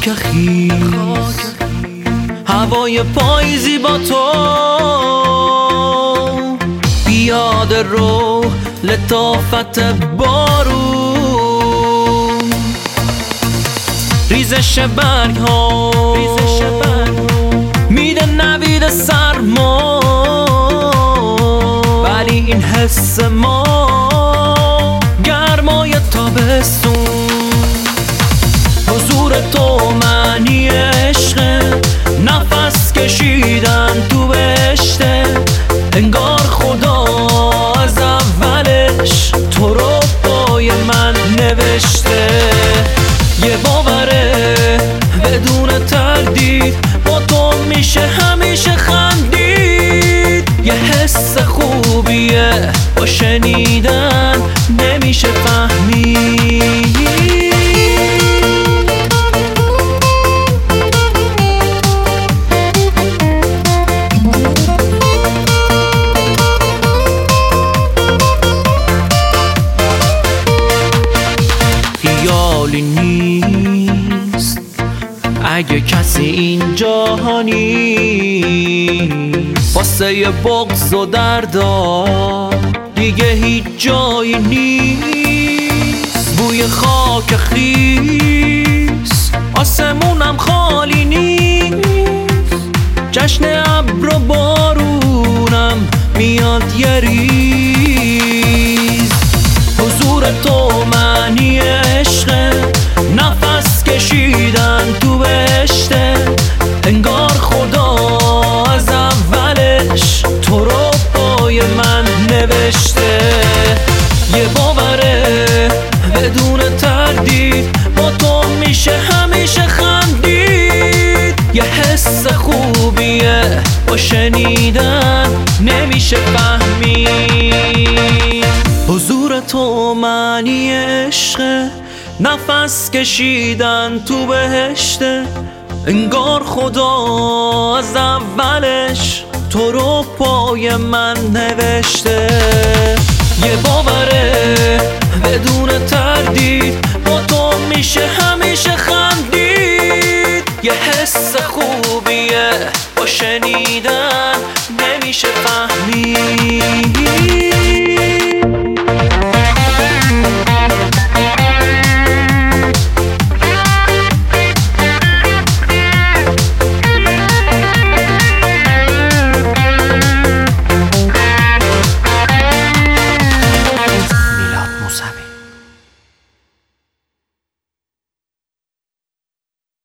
خاک خیز، هوای پاییزی با تو، پیاده رو لطافت بارون، ریزش برگ ها میده نوید سرما، ولی این حس ما گرمای تابستون. حضور تو معنی عشق، نفس کشیدن تو بهشته، انگار خدا از اولش تو رو پای من نوشته. یه باوره بدون تردید، با تو میشه همیشه خندید. یه حس خوبیه با شنیدن نمیشه فهمید. خیالی نیست اگه کسی اینجا نیست، واسه بغض و دردا دیگه هیچ جایی نیست. بوی خاک خیس، آسمونم خالی نیست، جشن ابر و بارونم میاد یه ریز. حضور تو معنی عشق، نفس کشیدن تو بهشته، انگار خدا از اولش تو رو پای من نوشته. یه باوره بدون تردید، با تو میشه همیشه خندید. یه حس خوبیه با شنیدن نمیشه فهمید. حضور تو معنی عشق، نفس کشیدن تو بهشته، انگار خدا از اولش تو رو پای من نوشته. یه باوره بدون تردید، با تو میشه همیشه خندید. یه حس خوبیه با شنیدن نمیشه فهمید.